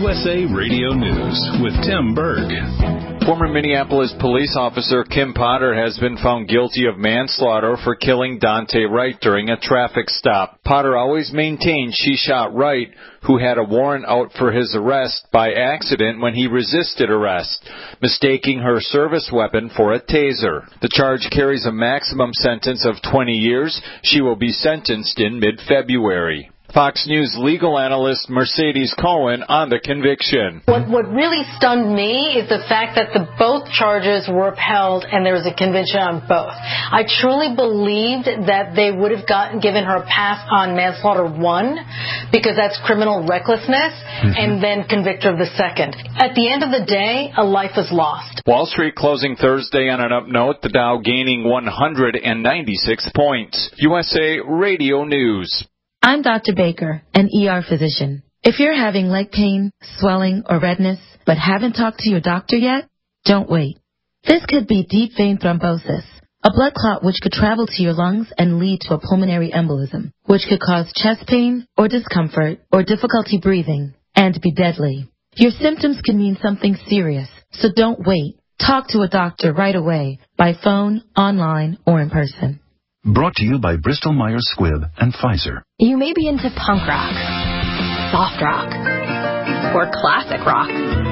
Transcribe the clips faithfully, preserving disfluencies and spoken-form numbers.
U S A Radio News with Tim Berg. Former Minneapolis police officer Kim Potter has been found guilty of manslaughter for killing Dante Wright during a traffic stop. Potter always maintained she shot Wright, who had a warrant out for his arrest, by accident when he resisted arrest, mistaking her service weapon for a taser. The charge carries a maximum sentence of twenty years. She will be sentenced in mid-February. Fox News legal analyst Mercedes Cohen on the conviction. What what really stunned me is the fact that the both charges were upheld and there was a conviction on both. I truly believed that they would have gotten given her a pass on manslaughter one, because that's criminal recklessness, mm-hmm. and then convict her of the second. At the end of the day, a life is lost. Wall Street closing Thursday on an up note, the Dow gaining one hundred ninety-six points. U S A Radio News. I'm Doctor Baker, an E R physician. If you're having leg pain, swelling, or redness, but haven't talked to your doctor yet, don't wait. This could be deep vein thrombosis, a blood clot which could travel to your lungs and lead to a pulmonary embolism, which could cause chest pain or discomfort or difficulty breathing and be deadly. Your symptoms can mean something serious, so don't wait. Talk to a doctor right away, by phone, online, or in person. Brought to you by Bristol-Myers Squibb and Pfizer. You may be into punk rock, soft rock, or classic rock,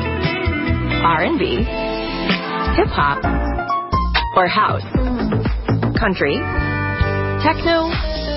R and B, hip-hop, or house, country, techno,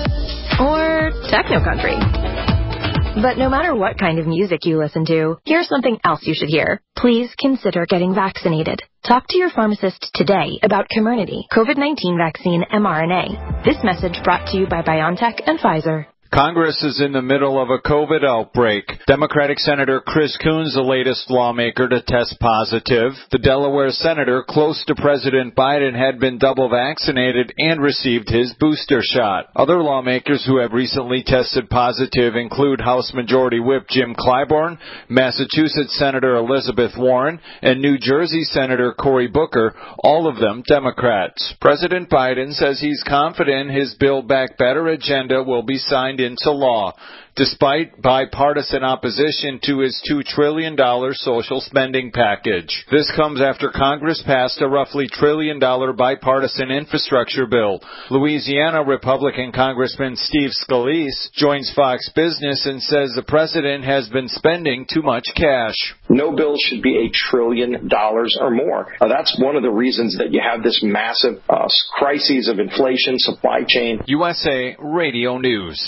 or techno-country. But no matter what kind of music you listen to, here's something else you should hear. Please consider getting vaccinated. Talk to your pharmacist today about Comirnaty, COVID nineteen vaccine mRNA. This message brought to you by BioNTech and Pfizer. Congress is in the middle of a COVID outbreak. Democratic Senator Chris Coons, the latest lawmaker to test positive. The Delaware senator close to President Biden had been double vaccinated and received his booster shot. Other lawmakers who have recently tested positive include House Majority Whip Jim Clyburn, Massachusetts Senator Elizabeth Warren, and New Jersey Senator Cory Booker, all of them Democrats. President Biden says he's confident his Build Back Better agenda will be signed into law, despite bipartisan opposition to his two trillion dollars social spending package. This comes after Congress passed a roughly trillion dollar bipartisan infrastructure bill. Louisiana Republican Congressman Steve Scalise joins Fox Business and says the president has been spending too much cash. No bill should be a trillion dollars or more. Uh, that's one of the reasons that you have this massive uh, crises of inflation, supply chain. U S A Radio News.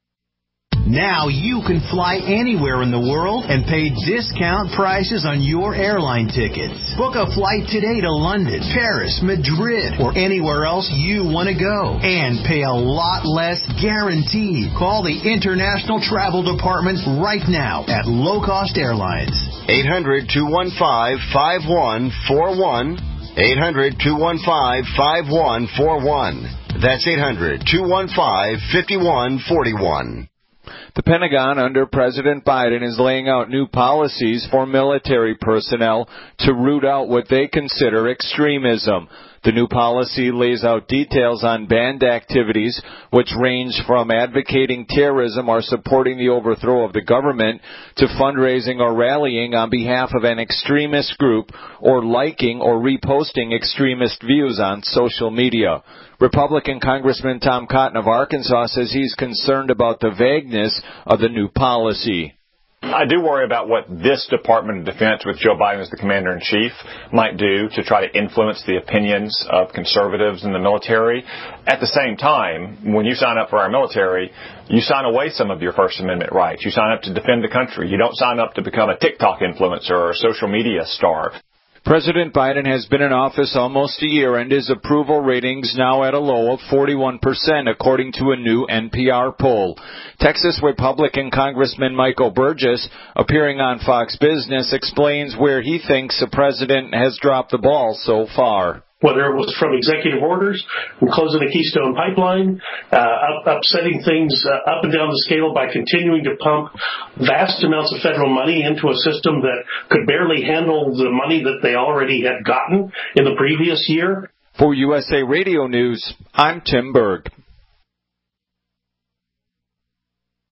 Now you can fly anywhere in the world and pay discount prices on your airline tickets. Book a flight today to London, Paris, Madrid, or anywhere else you want to go. And pay a lot less guaranteed. Call the International Travel Department right now at Low Cost Airlines. eight hundred, two one five, five one four one. eight hundred, two one five, five one four one. That's eight hundred, two one five, five one four one. The Pentagon under President Biden is laying out new policies for military personnel to root out what they consider extremism. The new policy lays out details on banned activities, which range from advocating terrorism or supporting the overthrow of the government to fundraising or rallying on behalf of an extremist group or liking or reposting extremist views on social media. Republican Congressman Tom Cotton of Arkansas says he's concerned about the vagueness of the new policy. I do worry about what this Department of Defense, with Joe Biden as the commander-in-chief, might do to try to influence the opinions of conservatives in the military. At the same time, when you sign up for our military, you sign away some of your First Amendment rights. You sign up to defend the country. You don't sign up to become a TikTok influencer or a social media star. President Biden has been in office almost a year, and his approval ratings now at a low of forty-one percent, according to a new N P R poll. Texas Republican Congressman Michael Burgess, appearing on Fox Business, explains where he thinks the president has dropped the ball so far. Whether it was from executive orders, from closing the Keystone Pipeline, uh, up, upsetting things uh, up and down the scale by continuing to pump vast amounts of federal money into a system that could barely handle the money that they already had gotten in the previous year. For U S A Radio News, I'm Tim Berg.